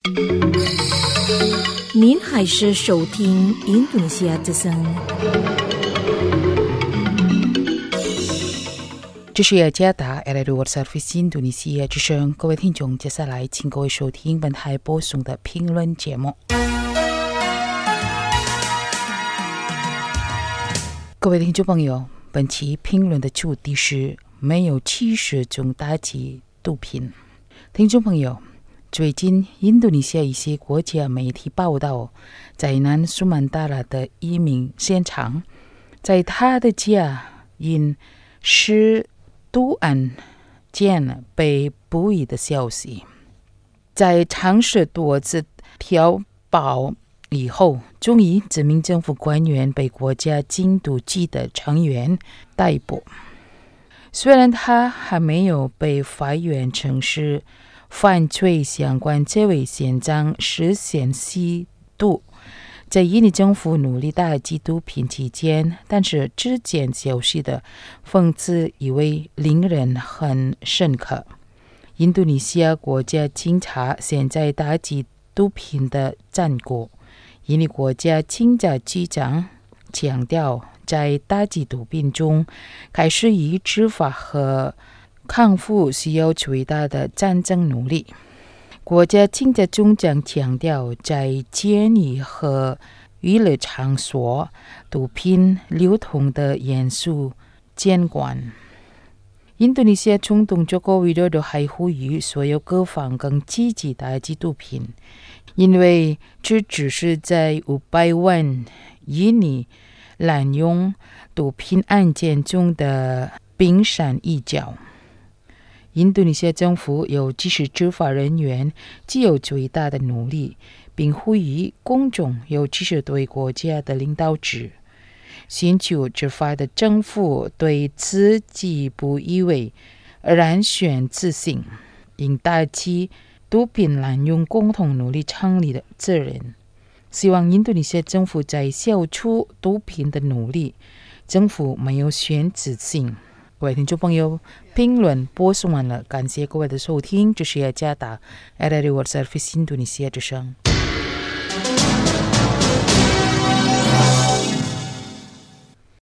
您还是收听印度尼西亚之声。 这是雅加达 Radio Service 印度尼西亚之声，各位听众，接下来请各位收听本台播送的评论节目。各位听众朋友，本期评论的主题是没有歧视中打击毒品。听众朋友，最近印度尼西亚一些国家媒体报道，在南苏曼达拉的一名现场，在他的家因食毒案件被捕役的消息。在尝试多次调保以后，终于这名政府官员被国家禁毒局的成员逮捕。虽然他还没有被法院称是犯罪相关，这位县长实现吸毒，在印尼政府努力打击毒品期间，但是之前消息的讽刺意味令人很深刻。印度尼西亚国家警察现在打击毒品的战果，印尼国家警察局长强调，在打击毒品中，开始以执法和康复需要最大的战争努力。国家警察总长强调，在监狱和娱乐场所毒品流通的严肃监管。印度尼西亚总统佐科维多多还呼吁所有各方更积极打击毒品，因为这只是在500万印尼滥用毒品案件中的冰山一角。印度尼西亚政府有支持执法人员既有最大的努力，并呼吁公众有支持对国家的领导者。寻求执法的政府对此既不以为然选自信，应打击毒品滥用共同努力成立的责任。希望印度尼西亚政府在消除毒品的努力，政府没有选自信。各位听众朋友，评论播送完了，感谢各位的收听，这是雅加达 Radio Service 印度尼西亚之声。